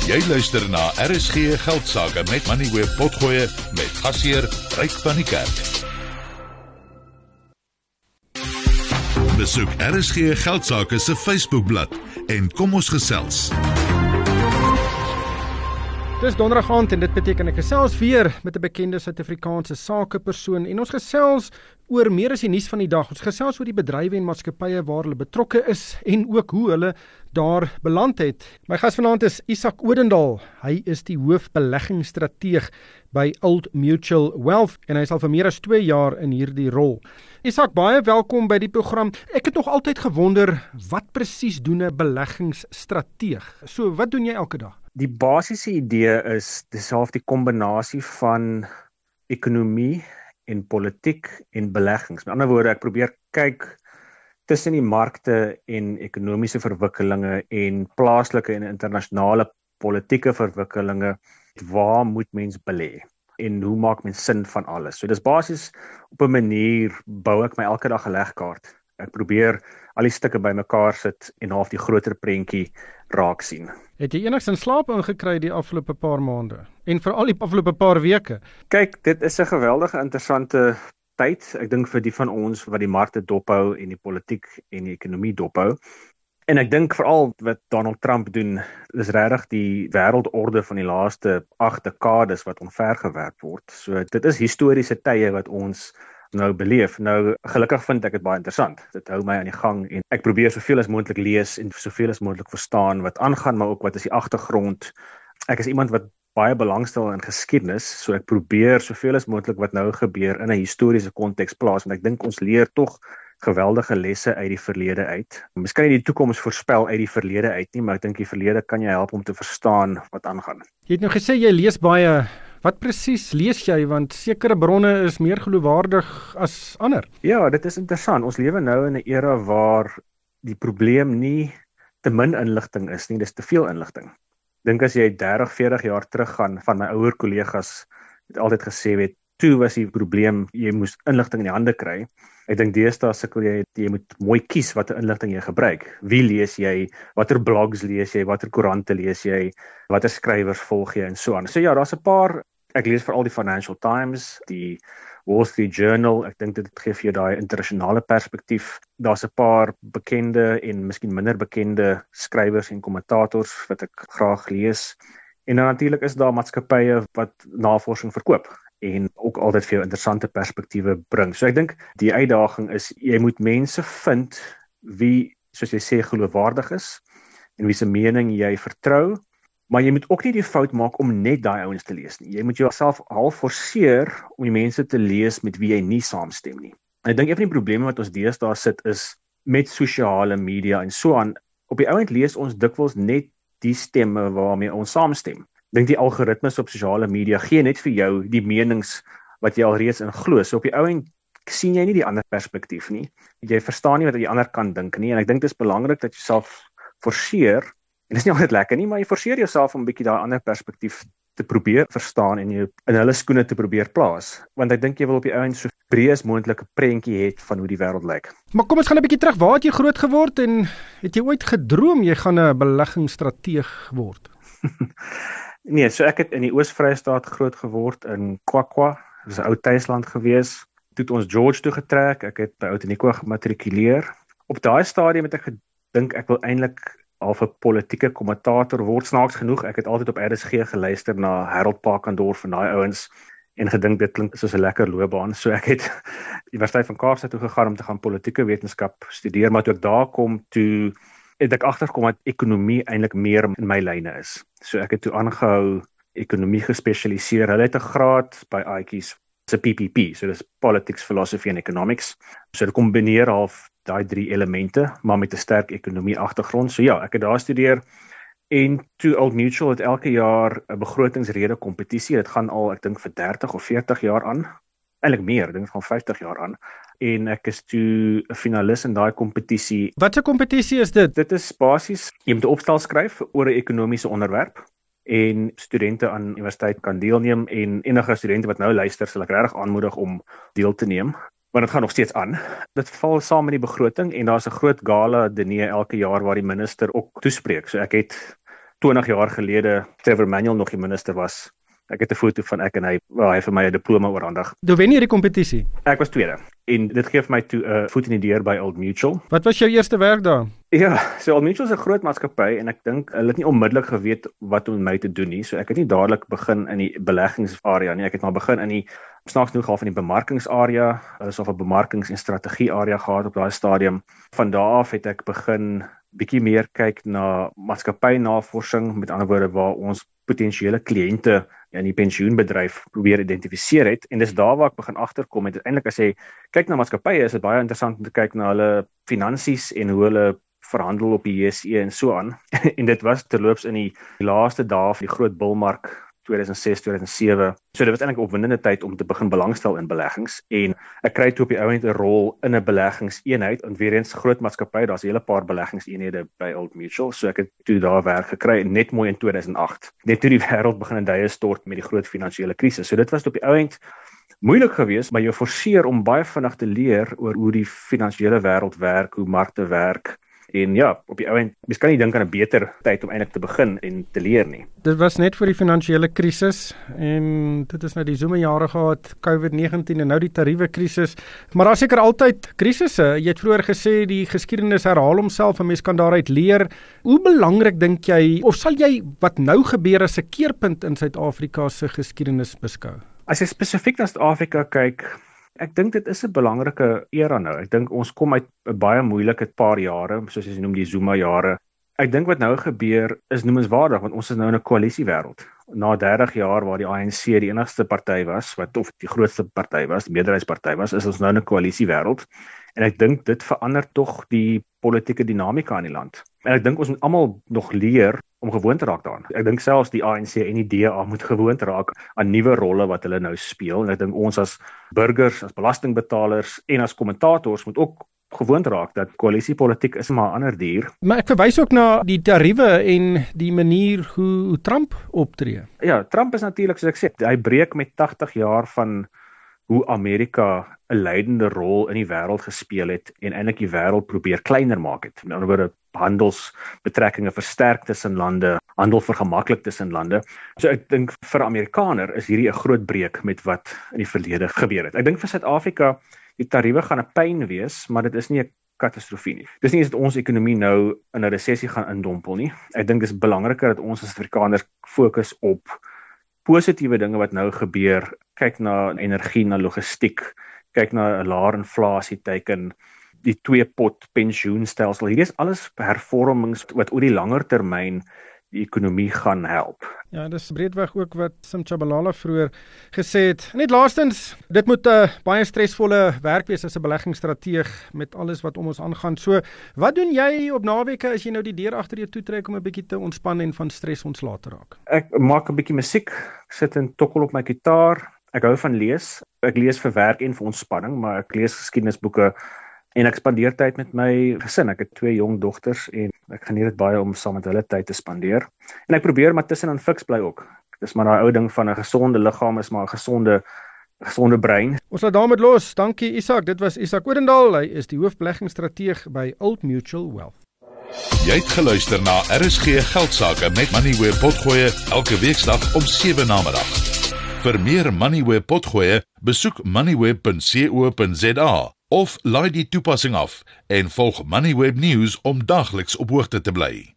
Jy luister na RSG Geldsaake met Moneyweb Potgoe met gasheer Ryk van die Kerk. Besoek RSG Geldsaake se Facebookblad en kom ons gesels. Dis donderdag aand en dit beteken ek gesels weer met 'n bekende Suid-Afrikaanse sakepersoon en ons gesels oor meer as die nuus van die dag. Ons gesels oor die bedrywe en maatskappye waar hulle betrokke is en ook hoe hulle daar beland het. My gas vanaand is Isak Odendaal. Hy is die hoofbeleggingsstrateeg by Old Mutual Wealth en hy is al vir meer as 2 jaar in hierdie rol. Isak, baie welkom by die program. Ek het nog altyd gewonder, wat presies doen 'n beleggingsstrateeg? So, wat doen jy elke dag? Die basiese idee is dis half die kombinasie van ekonomie en politiek en beleggings. Met ander woorde, ek probeer kyk tussen die markte en ekonomiese verwikkelinge en plaaslike en internasionale politieke verwikkelinge, waar moet mens belê en hoe maak mens sin van alles? So dis basies op 'n manier bou ek my elke dag 'n legkaart. Ek probeer al die stukke bymekaar sit en half die groter prentjie raak sien. Het jy enigstens slaap ingekry die afgelope paar maande? En veral die afgelope paar weke? Kyk, dit is 'n geweldige interessante tyd. Ek dink vir die van ons wat die markte dophou en die politiek en die ekonomie dophou. En ek dink veral wat Donald Trump doen, is regtig die wêreldorde van die laaste 8 dekades wat omvergewerp word. So dit is historiese tye wat ons nou beleef. Nou, gelukkig vind ek dit baie interessant. Dit hou my aan die gang en ek probeer soveel as moontlik lees en soveel as moontlik verstaan wat aangaan, maar ook wat is die agtergrond. Ek is iemand wat baie belangstel in geskiedenis, so ek probeer soveel as moontlik wat nou gebeur in 'n historiese konteks plaas, want ek dink ons leer tog geweldige lesse uit die verlede uit. Miskien nie die toekoms voorspel uit die verlede uit nie, maar ek dink die verlede kan jou help om te verstaan wat aangaan. Jy het nou gesê jy lees baie. Wat presies lees jy? Want sekere bronne is meer geloofwaardig as ander. Ja, dit is interessant. Ons lewe nou in 'n era waar die probleem nie te min inligting is nie, dis te veel inligting. Dink as jy 30, 40 jaar teruggaan, van my ouer kollegas het altyd gesê, toe was die probleem, jy moes inligting in die hande kry. Ek dink deesdae sukkel jy moet mooi kies watter inligting jy gebruik. Wie lees jy, watter blogs lees jy, watter koerante lees jy, watter skrywers volg jy en so aan. So ja, daar's 'n paar, ek lees veral die Financial Times, die Wall Street Journal, ek dink dit gee vir jou daai internasionale perspektief. Daar's 'n paar bekende en miskien minder bekende skrywers en kommentators wat ek graag lees. En dan natuurlik is daar maatskappye wat navorsing verkoop en ook altyd vir jou interessante perspektiewe bring. So ek dink die uitdaging is, jy moet mense vind wie, soos jy sê, geloofwaardig is en wie se mening jy vertrou, maar jy moet ook nie die fout maak om net daai ouens te lees nie. Jy moet jouself half forceer om die mense te lees met wie jy nie saamstem nie. En ek dink een van die probleme wat ons deesdae sit is met sosiale media en so aan. Op die ouend lees ons dikwels net die stemme waarmee ons saamstem. Ek dink die algoritmes op sosiale media gee net vir jou die menings wat jy alreeds in glo. So op die ouend sien jy nie die ander perspektief nie. Jy verstaan nie wat die ander kan dink nie. En ek dink dit is belangrik dat jy self forceer. En dit is nie altyd lekker nie, maar jy forceer jouself om 'n bietjie daai ander perspektief te probeer verstaan en jou in hulle skoene te probeer plaas. Want ek dink jy wil op die ouend so breed as moontlik 'n prentjie hê van hoe die wêreld lyk. Maar kom ons gaan 'n bietjie terug. Waar het jy groot geword en het jy ooit gedroom jy gaan 'n beleggingsstrateeg word? Nee, so ek het in die Oos-Vrystaat groot geword in Kwakwa. Dit was 'n ou tuisland gewees. Toe het ons George toe getrek. Ek het by Outeniqua gematrikuleer. Op daai stadium het ek gedink ek wil eintlik half 'n politieke kommentator word. Snaaks genoeg, ek het altyd op RSG geluister na Harold Pakendorff en daai ouens en gedink dit klink soos 'n lekker loopbaan. So ek het Universiteit van Kaapstad toe gegaan om te gaan politieke wetenskap studeer, maar toe ek daar kom, toe het ek agterkom dat ekonomie eintlik meer in my lyne is. So ek het toe aangehou ekonomie gespesialiseer. Hulle het 'n graad by Aatjies, se PPP, so dis Politics, Philosophy and Economics. So dit kombineer half daai 3 elemente, maar met 'n sterk ekonomie agtergrond. So ja, ek het daar studeer en toe Old Mutual het elke jaar 'n begrotingsrede kompetisie. Dit gaan al, ek dink vir 30 of 40 jaar aan. Eintlik meer, ek dink van 50 jaar aan. En ek is toe 'n finalis in daai kompetisie. Wat 'n kompetisie is dit? Dit is basies, jy moet 'n opstel skryf oor 'n ekonomiese onderwerp en studente aan universiteit kan deelneem en enige studente wat nou luister, sal ek regtig aanmoedig om deel te neem. Want dit gaan nog steeds aan. Dit val saam met die begroting en daar's 'n groot gala diner elke jaar waar die minister ook toespreek. So ek het 20 jaar gelede Trevor Manuel nog die minister was. Ek het 'n foto van ek en hy, waar hy vir my 'n diploma oorhandig. Toe wen jy die kompetisie. Ek was tweede en dit gee vir my toe 'n voet in die deur by Old Mutual. Wat was jou eerste werk daar? Ja, so Old Mutual is 'n groot maatskappy en ek dink hulle het nie onmiddellik geweet wat om met my te doen nie. So ek het nie dadelik begin in die beleggingsarea nie. Ek het maar begin in die snaaks genoeg half in die bemarkingsarea. Hulle is of 'n bemarkings- en strategiearea gehad op daai stadium. Van daar af het ek begin bietjie meer kyk na maatskappynavorsing, met ander woorde waar ons potensiële kliënte in die pensioenbedryf probeer identifiseer het, en dis daar waar ek begin agterkom het. Uiteindelik as jy kyk na maatskappye, is dit baie interessant om te kyk na hulle finansies en hoe hulle verhandel op die JSE en so aan. En dit was terloops in die laaste dae van die groot bullmark 2006, 2007. So dit was eintlik 'n opwindende tyd om te begin belangstel in beleggings, en ek kry toe op die ouend 'n rol in 'n beleggingseenheid, en weer eens groot maatskappy, daar's 'n hele paar beleggingseenhede by Old Mutual, so ek het toe daar werk gekry, net mooi in 2008. Net toe die wêreld begin in duie stort met die groot finansiële krisis. So dit was op die ouend moeilik geweest, maar jy forceer om baie vinnig te leer oor hoe die finansiële wêreld werk, hoe markte werk. En ja, op die ouend, mens kan nie dink aan 'n beter tyd om eintlik te begin en te leer nie. Dit was net voor die finansiële krisis en dit is nou die zomerjare gehad, COVID-19 en nou die tariewe krisis. Maar daar is seker altyd krisisse. Jy het vroeër gesê die geskiedenis herhaal homself en mens kan daaruit leer. Hoe belangrik dink jy, of sal jy wat nou gebeur as 'n keerpunt in Suid-Afrika se geskiedenis beskou? As jy spesifiek na Suid-Afrika kyk, ek dink dit is 'n belangrike era nou. Ek dink ons kom uit 'n baie moeilike paar jare, soos jy noem die Zuma jare. Ek dink wat nou gebeur is noemenswaardig, want ons is nou in 'n koalisiewêreld. Na 30 jaar waar die ANC die enigste party was, of die grootste party was, die meerderheidsparty was, is ons nou in 'n koalisiewêreld. En ek dink dit verander tog die politieke dinamika in die land. En ek dink ons moet almal nog leer om gewoon te raak daaraan. Ek dink selfs die ANC en die DA moet gewoon raak aan nuwe rolle wat hulle nou speel. En ek dink ons as burgers, as belastingbetalers en as kommentators moet ook gewoon raak dat koalisiepolitiek is maar 'n ander dier. Maar ek verwys ook na die tariewe en die manier hoe Trump optree. Ja, Trump is natuurlik, soos ek sê, hy breek met 80 jaar van hoe Amerika 'n leidende rol in die wêreld gespeel het en eintlik die wêreld probeer kleiner maak het. Met ander woorde, handelsbetrekkinge versterk tussen lande, handel vergemaklik tussen lande. So ek dink vir 'n Amerikaner is hierdie 'n groot breek met wat in die verlede gebeur het. Ek dink vir Suid-Afrika, die tariewe gaan 'n pyn wees, maar dit is nie 'n katastrofie nie. Dis nie eens dat ons ekonomie nou in 'n resessie gaan indompel nie. Ek dink dis belangriker dat ons as Afrikaners fokus op positiewe dinge wat nou gebeur. Kyk na energie, na logistiek, kyk na 'n laer inflasie teiken, die 2-pot pensioenstelsel. Hierdie is alles hervormings wat oor die langer termyn die ekonomie gaan help. Ja, dis breedweg ook wat Sim Tshabalala vroeër gesê het. Net laastens, dit moet 'n baie stresvolle werk wees as 'n beleggingsstrateeg met alles wat om ons aangaan. So, wat doen jy op naweke as jy nou die deur agter jou toetrek om 'n bietjie te ontspan en van stres ontslae te raak? Ek maak 'n bietjie musiek, sit en tokkel op my gitaar. Ek hou van lees. Ek lees vir werk en vir ontspanning, maar ek lees geskiedenisboeke en ek spandeer tyd met my gesin. Ek het 2 jong dogters en ek geniet dit baie om saam met hulle tyd te spandeer. En ek probeer maar tussenin fiks bly ook. Dis maar daai ou ding van 'n gesonde liggaam is maar 'n gesonde brein. Ons laat daarmee los. Dankie Isak. Dit was Isak Odendaal. Hy is die hoofbeleggingsstrateeg by Old Mutual Wealth. Jy het geluister na RSG Geldsaake met Moneyweb Potgoe elke weeksdag om 7 namiddag. Vir meer Moneyweb Potgoe, besoek moneyweb.co.za of laai die toepassing af en volg Moneyweb News om dagliks op hoogte te bly.